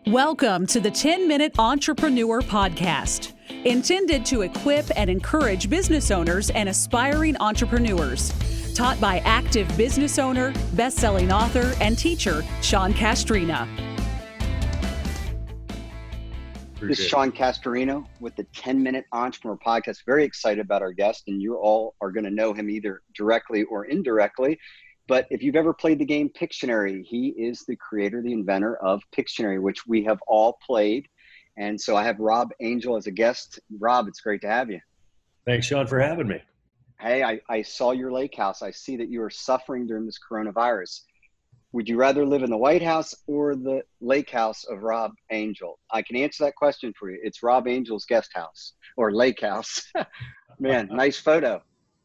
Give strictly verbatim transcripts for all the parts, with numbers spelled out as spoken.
Welcome to the ten minute Entrepreneur Podcast, intended to equip and encourage business owners and aspiring entrepreneurs. Taught by active business owner, best-selling author, and teacher, Sean Castrina. This is Sean Castorino with the ten minute Entrepreneur Podcast. Very excited about our guest, and you all are going to know him either directly or indirectly. But if you've ever played the game Pictionary, he is the creator, the inventor of Pictionary, which we have all played. And so I have Rob Angel as a guest. Rob, it's great to have you. Thanks, Sean, for having me. Hey, I, I saw your lake house. I see that you are suffering during this coronavirus. Would you rather live in the White House or the lake house of Rob Angel? I can answer that question for you. It's Rob Angel's guest house or lake house. Man, nice photo.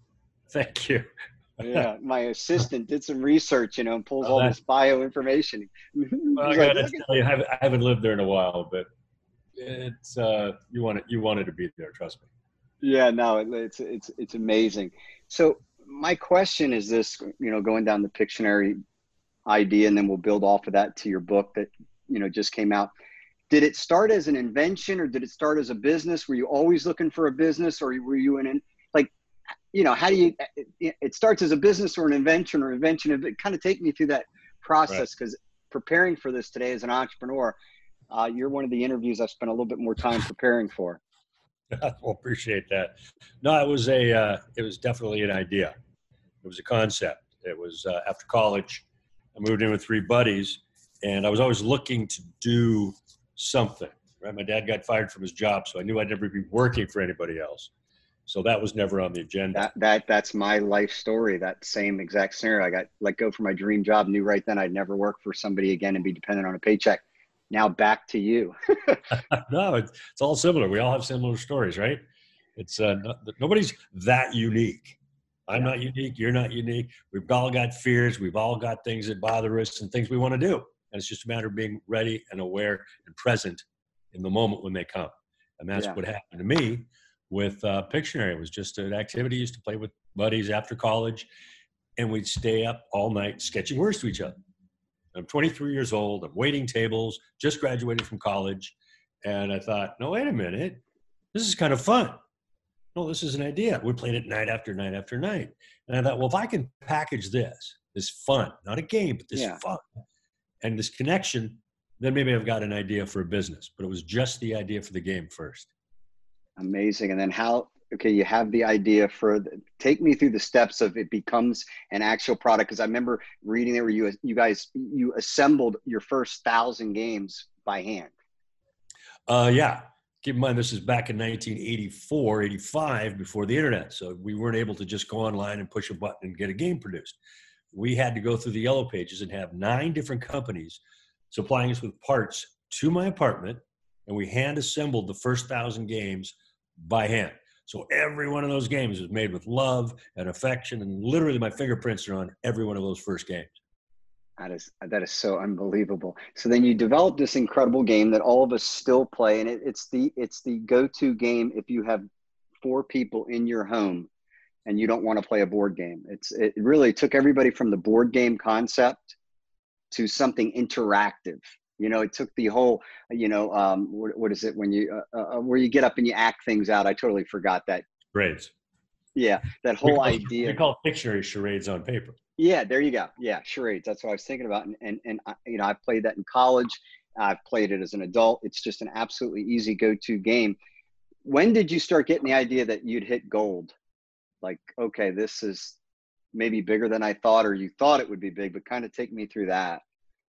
Thank you. Yeah, my assistant did some research, you know, and pulls oh, all this bio information. Well, I gotta like, tell you, I haven't lived there in a while, but it's uh, you want it, you wanted to be there. Trust me. Yeah, no, it, it's it's it's amazing. So my question is this: you know, going down the Pictionary idea, and then we'll build off of that to your book that you know just came out. Did it start as an invention, or did it start as a business? Were you always looking for a business, or were you in an like? You know, how do you, it, it starts as a business or an invention or invention. It kind of take me through that process, because right. preparing for this today as an entrepreneur, uh, you're one of the interviews I've spent a little bit more time preparing for. Well, appreciate that. No, it was a, uh, it was definitely an idea. It was a concept. It was uh, after college, I moved in with three buddies, and I was always looking to do something, right? My dad got fired from his job, so I knew I'd never be working for anybody else. So that was never on the agenda. That, that That's my life story, that same exact scenario. I got let go from my dream job, knew right then I'd never work for somebody again and be dependent on a paycheck. Now back to you. No, it's, it's all similar. We all have similar stories, right? It's uh, no, nobody's that unique. I'm yeah. not unique. You're not unique. We've all got fears. We've all got things that bother us and things we want to do. And it's just a matter of being ready and aware and present in the moment when they come. And that's yeah. what happened to me. With uh, Pictionary. It was just an activity I used to play with buddies after college, and we'd stay up all night sketching words to each other. I'm twenty-three years old. I'm waiting tables, just graduated from college, and I thought, no, wait a minute. This is kind of fun. No, this is an idea. We played it night after night after night. And I thought, well, if I can package this, this fun, not a game, but this yeah. fun, and this connection, then maybe I've got an idea for a business. But it was just the idea for the game first. Amazing. And then how, okay, you have the idea for, the, take me through the steps of it becomes an actual product. Cause I remember reading there where you, you guys, you assembled your first thousand games by hand. Uh, yeah. Keep in mind, this is back in nineteen eighty-four, eighty-five, before the internet. So we weren't able to just go online and push a button and get a game produced. We had to go through the yellow pages and have nine different companies supplying us with parts to my apartment. And we hand assembled the first thousand games by hand. So every one of those games was made with love and affection, and literally my fingerprints are on every one of those first games. That is, that is so unbelievable. So then you developed this incredible game that all of us still play, and it, it's the, it's the go-to game if you have four people in your home and you don't want to play a board game. It's, it really took everybody from the board game concept to something interactive. You know, it took the whole, you know, um, what, what is it when you, uh, uh, where you get up and you act things out. I totally forgot that. Charades. Yeah, that whole we call, idea. We call Pictionary charades on paper. Yeah, there you go. Yeah, charades. That's what I was thinking about. And, and, and I, you know, I played that in college. I've played it as an adult. It's just an absolutely easy go-to game. When did you start getting the idea that you'd hit gold? Like, okay, this is maybe bigger than I thought, or you thought it would be big, but kind of take me through that.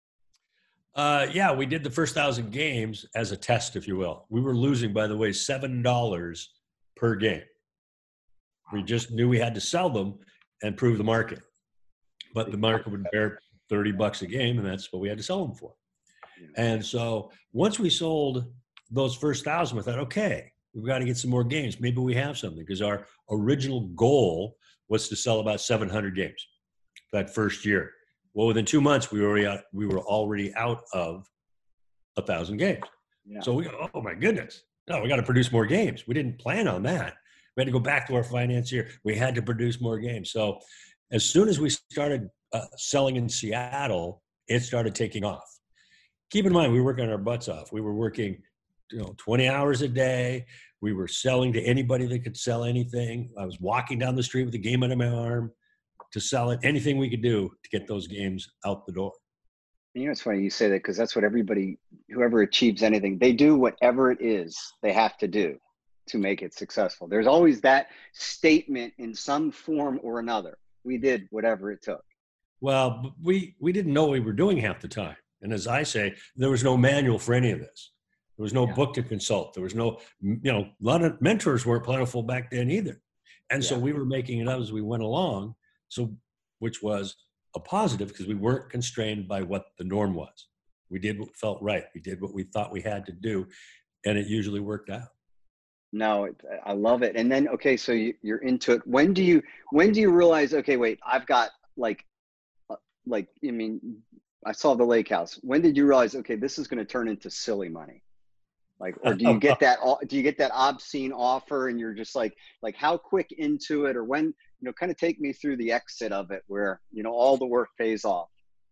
Uh, yeah, we did the first thousand games as a test, if you will. We were losing, by the way, seven dollars per game. We just knew we had to sell them and prove the market. But the market would bear thirty bucks a game, and that's what we had to sell them for. And so once we sold those first thousand, we thought, okay, we've got to get some more games. Maybe we have something, because our original goal was to sell about seven hundred games that first year. Well, within two months, we were already out, we were already out of a thousand games. Yeah. So we go, oh my goodness, no, we got to produce more games. We didn't plan on that. We had to go back to our financier. We had to produce more games. So as soon as we started uh, selling in Seattle, it started taking off. keep in mind, we were working our butts off. We were working, you know, twenty hours a day. We were selling to anybody that could sell anything. I was walking down the street with a game under my arm to sell it, anything we could do to get those games out the door. You know, it's funny you say that, because that's what everybody, whoever achieves anything, they do whatever it is they have to do to make it successful. There's always that statement in some form or another. We did whatever it took. Well, we, we didn't know what we were doing half the time. And as I say, there was no manual for any of this. There was no yeah. book to consult. There was no, you know, a lot of mentors weren't plentiful back then either. And yeah. so we were making it up as we went along. So, which was a positive, because we weren't constrained by what the norm was. We did what felt right. We did what we thought we had to do, and it usually worked out. No, I love it. And then, okay, so you, you're into it. When do you, when do you realize, okay, wait, I've got like, like, I mean, I saw the lake house. When did you realize, okay, this is going to turn into silly money? Like, or do you get that, do you get that obscene offer and you're just like, like how quick into it, or when, you know, kind of take me through the exit of it where, you know, all the work pays off?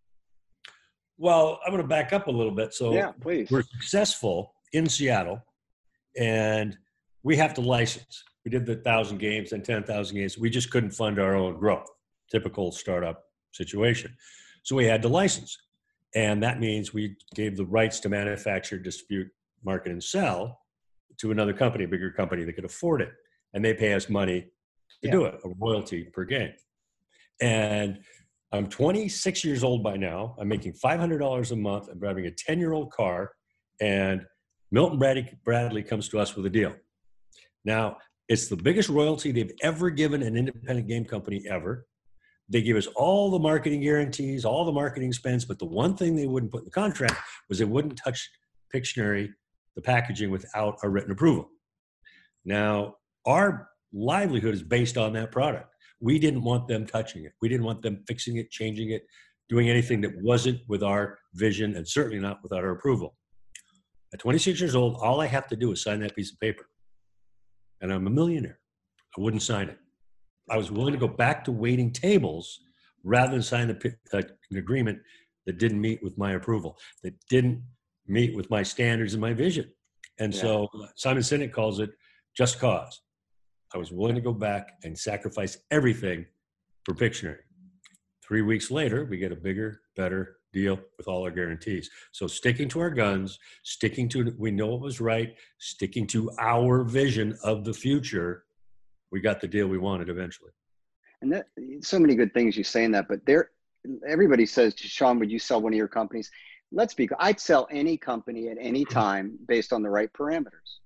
Well, I'm going to back up a little bit. So yeah, please. We're successful in Seattle, and we have to license. We did the thousand games and ten thousand games. We just couldn't fund our own growth. Typical startup situation. So we had to license. And that means we gave the rights to manufacture, distribute, market, and sell to another company, a bigger company that could afford it. And they pay us money to yeah. do it, a royalty per game. And I'm twenty-six years old by now. I'm making five hundred dollars a month. I'm driving a ten-year-old car. And Milton Bradley, Bradley comes to us with a deal. Now, it's the biggest royalty they've ever given an independent game company ever. They give us all the marketing guarantees, all the marketing spends, but the one thing they wouldn't put in the contract was they wouldn't touch Pictionary, the packaging, without a written approval. Now, our livelihood is based on that product. We didn't want them touching it. We didn't want them fixing it, changing it, doing anything that wasn't with our vision, and certainly not without our approval. At twenty-six years old, all I have to do is sign that piece of paper. And I'm a millionaire. I wouldn't sign it. I was willing to go back to waiting tables rather than sign the, uh, an agreement that didn't meet with my approval, that didn't meet with my standards and my vision. And yeah. so Simon Sinek calls it just cause. I was willing to go back and sacrifice everything for Pictionary. Three weeks later, we get a bigger, better deal with all our guarantees. So sticking to our guns, sticking to, we know it was right, sticking to our vision of the future, we got the deal we wanted eventually. And that, so many good things you say in that, but there, everybody says, Sean, would you sell one of your companies? Let's be, I'd sell any company at any time based on the right parameters.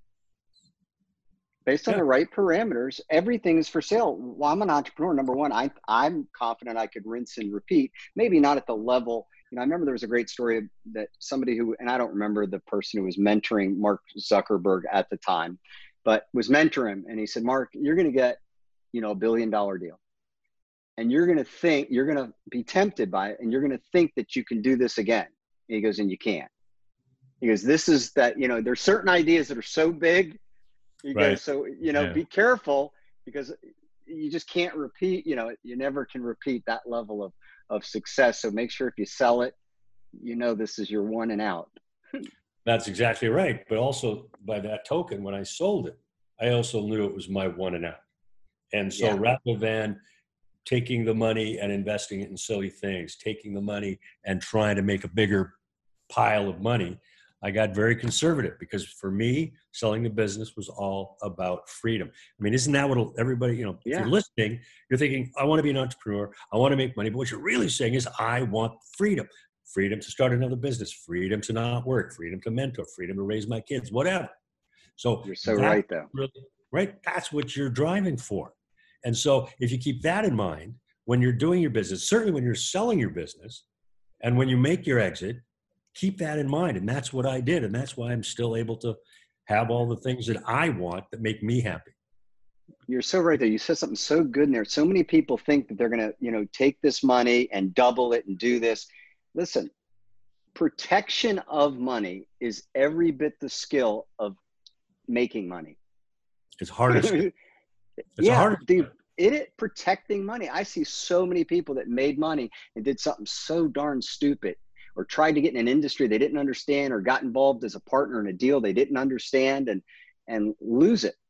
Based on yeah. the right parameters, everything is for sale. Well, I'm an entrepreneur. Number one, I, I'm confident I could rinse and repeat, maybe not at the level. You know, I remember there was a great story that somebody who, and I don't remember the person who was mentoring Mark Zuckerberg at the time, but was mentoring him. And he said, Mark, you're going to get, you know, a billion dollar deal. And you're going to think, you're going to be tempted by it. And you're going to think that you can do this again. And he goes, and you can't. He goes, this is that, you know, there's certain ideas that are so big. He right. goes, so, you know, yeah. be careful, because you just can't repeat, you know, you never can repeat that level of, of success. So make sure if you sell it, you know, this is your one and out. That's exactly right. But also by that token, when I sold it, I also knew it was my one and out. And so yeah. rather than taking the money and investing it in silly things, taking the money and trying to make a bigger pile of money, I got very conservative, because for me, selling the business was all about freedom. I mean, isn't that what everybody, you know, if yeah. you're listening, you're thinking, I want to be an entrepreneur, I want to make money. But what you're really saying is, I want freedom. Freedom to start another business, freedom to not work, freedom to mentor, freedom to raise my kids, whatever. So you're so right, though. Really, right? That's what you're driving for. And so if you keep that in mind, when you're doing your business, certainly when you're selling your business, and when you make your exit, keep that in mind. And that's what I did. And that's why I'm still able to have all the things that I want that make me happy. You're so right there. You said something so good in there. So many people think that they're going to, you know, take this money and double it and do this. Listen, protection of money is every bit the skill of making money. It's hardest. It's yeah, hardest. Dude, it, it protecting money. I see so many people that made money and did something so darn stupid, or tried to get in an industry they didn't understand, or got involved as a partner in a deal they didn't understand, and and lose it.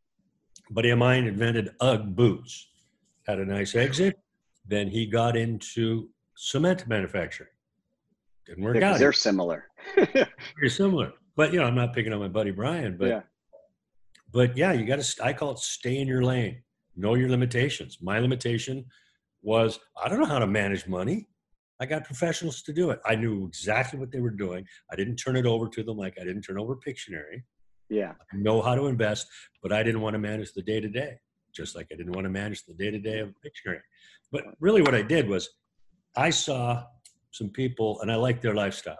A buddy of mine invented UGG boots, had a nice exit. Then he got into cement manufacturing. Didn't work yeah, out. They're similar. Very similar. But, you know, I'm not picking on my buddy Brian, but, yeah. but yeah, you got to, I call it stay in your lane. Know your limitations. My limitation was, I don't know how to manage money. I got professionals to do it. I knew exactly what they were doing. I didn't turn it over to them like I didn't turn over Pictionary. Yeah. I know how to invest, but I didn't want to manage the day-to-day, just like I didn't want to manage the day-to-day of Pictionary. But really what I did was I saw some people and I liked their lifestyle.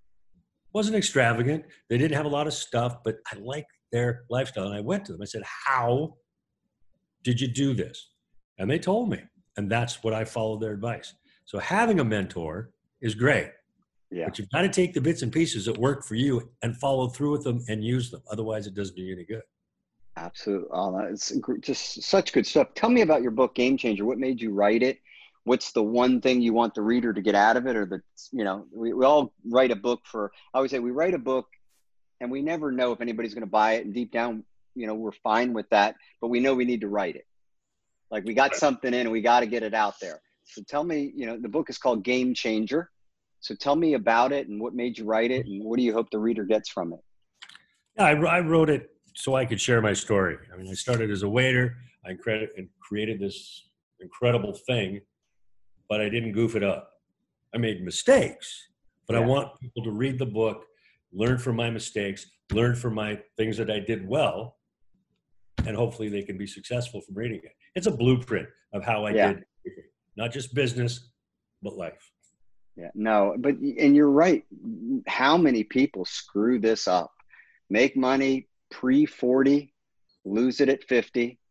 It wasn't extravagant. They didn't have a lot of stuff, but I liked their lifestyle. And I went to them. I said, how did you do this? And they told me. And that's what I followed their advice. So having a mentor is great. Yeah. But you've got to take the bits and pieces that work for you and follow through with them and use them. Otherwise, it doesn't do you any good. Absolutely. Oh, it's just such good stuff. Tell me about your book, Game Changer. What made you write it? What's the one thing you want the reader to get out of it? Or the, you know, we, we all write a book for, I always say we write a book and we never know if anybody's going to buy it. And deep down, you know, we're fine with that, but we know we need to write it. Like we got something in and we got to get it out there. So tell me, you know, the book is called Game Changer. So tell me about it and what made you write it and what do you hope the reader gets from it? Yeah, I, I wrote it so I could share my story. I mean, I started as a waiter. I credit and created this incredible thing, but I didn't goof it up. I made mistakes, but yeah. I want people to read the book, learn from my mistakes, learn from my things that I did well, and hopefully they can be successful from reading it. It's a blueprint of how I yeah. did everything, not just business, but life. Yeah, no, but, and you're right. How many people screw this up? Make money pre forty, lose it at fifty,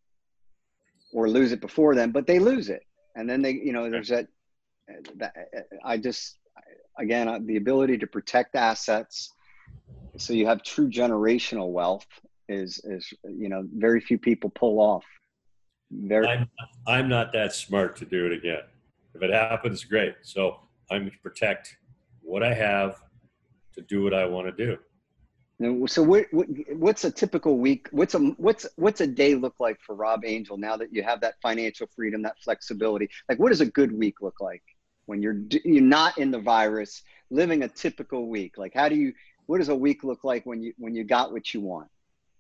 or lose it before then, but they lose it. And then they, you know, there's that, that I just, again, the ability to protect assets so you have true generational wealth is, is, you know, very few people pull off. Very. I'm, I'm not that smart to do it again. If it happens, great. So I'm going to protect what I have to do what I want to do. So what, what, what's a typical week? What's a, what's, what's a day look like for Rob Angel now that you have that financial freedom, that flexibility? Like, what does a good week look like when you're, you're not in the virus, living a typical week? Like, how do you, what does a week look like when you, when you got what you want?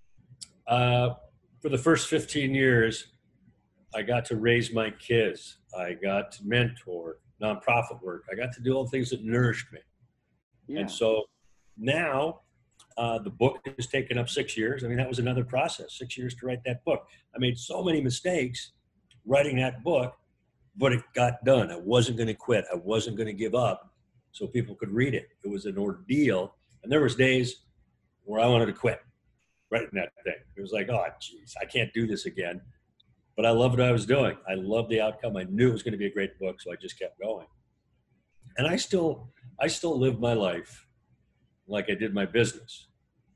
Uh, for the first fifteen years, I got to raise my kids. I got to mentor nonprofit work. I got to do all the things that nourished me. Yeah. And so now uh, the book has taken up six years. I mean, that was another process, six years to write that book. I made so many mistakes writing that book, but it got done. I wasn't going to quit. I wasn't going to give up so people could read it. It was an ordeal. And there was days where I wanted to quit writing that thing. It was like, oh, geez, I can't do this again. But I loved what I was doing. I loved the outcome. I knew it was going to be a great book, so I just kept going. And I still, I still live my life like I did my business,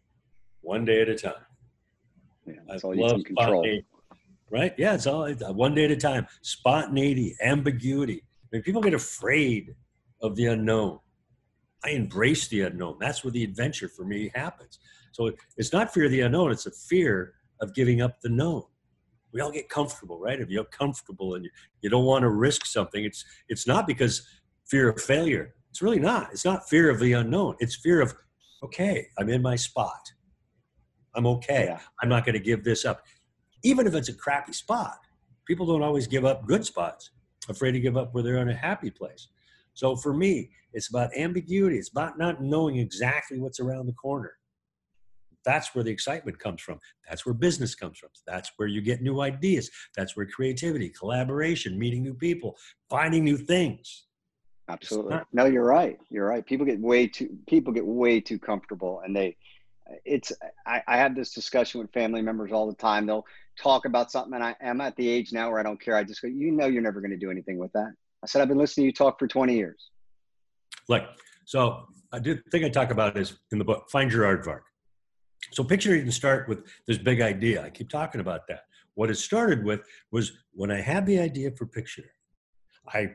one day at a time. Yeah, that's I all you can control. Right? Yeah, it's all one day at a time. Spontaneity, ambiguity. I mean, people get afraid of the unknown. I embrace the unknown. That's where the adventure for me happens. So it's not fear of the unknown. It's a fear of giving up the known. We all get comfortable, right? If you're comfortable and you, you don't want to risk something, it's it's not because fear of failure. It's really not. It's not fear of the unknown. It's fear of, okay, I'm in my spot. I'm okay. Yeah. I'm not going to give this up. Even if it's a crappy spot, people don't always give up good spots. Afraid to give up where they're in a happy place. So for me, it's about ambiguity. It's about not knowing exactly what's around the corner. That's where the excitement comes from. That's where business comes from. That's where you get new ideas. That's where creativity, collaboration, meeting new people, finding new things. Absolutely. Not- no, you're right. You're right. People get way too, people get way too comfortable and they, it's, I, I have this discussion with family members all the time. They'll talk about something and I am at the age now where I don't care. I just go, you know, you're never going to do anything with that. I said, I've been listening to you talk for twenty years. Like, so I did think I talk about this in the book, Find Your Aardvark. So Pictionary didn't start with this big idea. I keep talking about that. What it started with was when I had the idea for Pictionary, I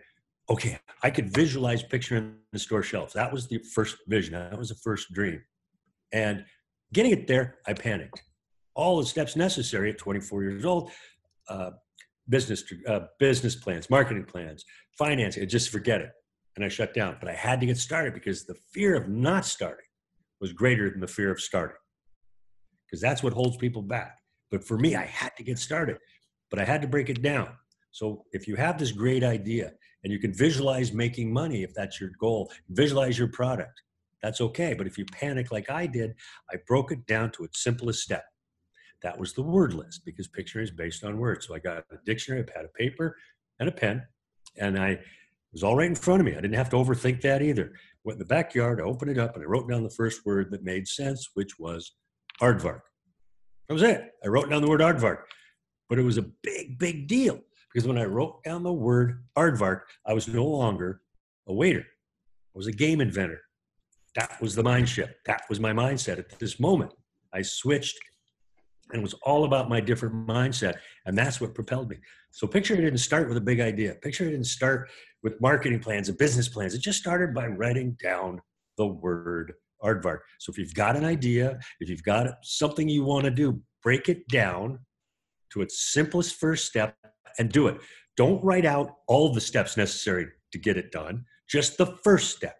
okay, I could visualize Pictionary in the store shelves. That was the first vision. That was the first dream. And getting it there, I panicked. All the steps necessary at twenty-four years old, uh, business uh, business plans, marketing plans, financing, just forget it. And I shut down. But I had to get started because the fear of not starting was greater than the fear of starting, because that's what holds people back. But for me, I had to get started, but I had to break it down. So if you have this great idea and you can visualize making money, if that's your goal, visualize your product, that's okay. But if you panic like I did, I broke it down to its simplest step. That was the word list, because Pictionary is based on words. So I got a dictionary, a pad of paper and a pen, and I it was all right in front of me. I didn't have to overthink that either. Went in the backyard, I opened it up, and I wrote down the first word that made sense, which was aardvark. That was it. I wrote down the word aardvark. But it was a big, big deal, because when I wrote down the word aardvark, I was no longer a waiter. I was a game inventor. That was the mind shift. That was my mindset at this moment. I switched, and it was all about my different mindset, and that's what propelled me. So Pictionary didn't start with a big idea. Pictionary didn't start with marketing plans and business plans. It just started by writing down the word aardvark. So if you've got an idea, if you've got something you want to do, break it down to its simplest first step and do it. Don't write out all the steps necessary to get it done, just the first step.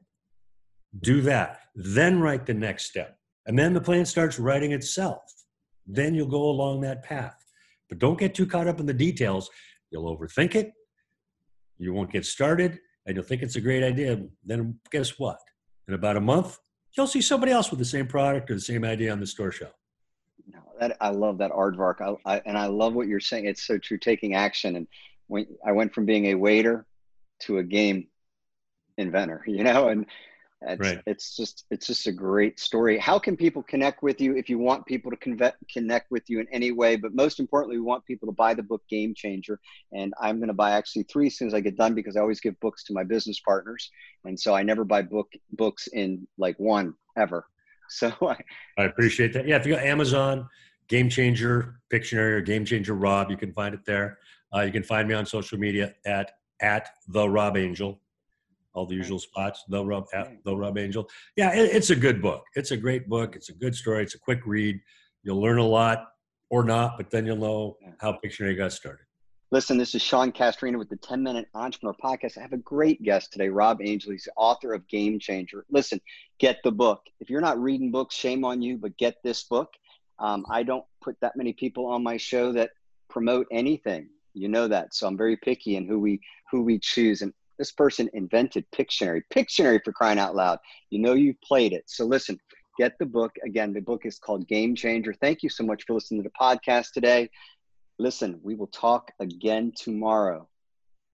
Do that, then write the next step. And then the plan starts writing itself. Then you'll go along that path. But don't get too caught up in the details. You'll overthink it. You won't get started, and you'll think it's a great idea. Then guess what? In about a month, you'll see somebody else with the same product or the same idea on the store shelf. No, that I love that aardvark. I, I, and I love what you're saying. It's so true, taking action. And when I went from being a waiter to a game inventor, you know, and it's, right. it's just, it's just a great story. How can people connect with you if you want people to conve- connect with you in any way? But most importantly, we want people to buy the book Game Changer. And I'm going to buy actually three as soon as I get done, because I always give books to my business partners. And so I never buy book books in like one ever. So I, I appreciate that. Yeah, if you go Amazon, Game Changer Pictionary, or Game Changer Rob, you can find it there. Uh, you can find me on social media at at the Rob Angel, all the usual spots. The Rob at the Rob Angel. Yeah, it, it's a good book. It's a great book. It's a good story. It's a quick read. You'll learn a lot, or not, but then you'll know how Pictionary got started. Listen, this is Sean Castrina with the ten minute Entrepreneur Podcast. I have a great guest today, Rob Angel. He's the author of Game Changer. Listen, get the book. If you're not reading books, shame on you, but get this book. Um, I don't put that many people on my show that promote anything. You know that. So I'm very picky in who we who we choose. And this person invented Pictionary. Pictionary, for crying out loud. You know you've played it. So listen, get the book. Again, the book is called Game Changer. Thank you so much for listening to the podcast today. Listen, we will talk again tomorrow.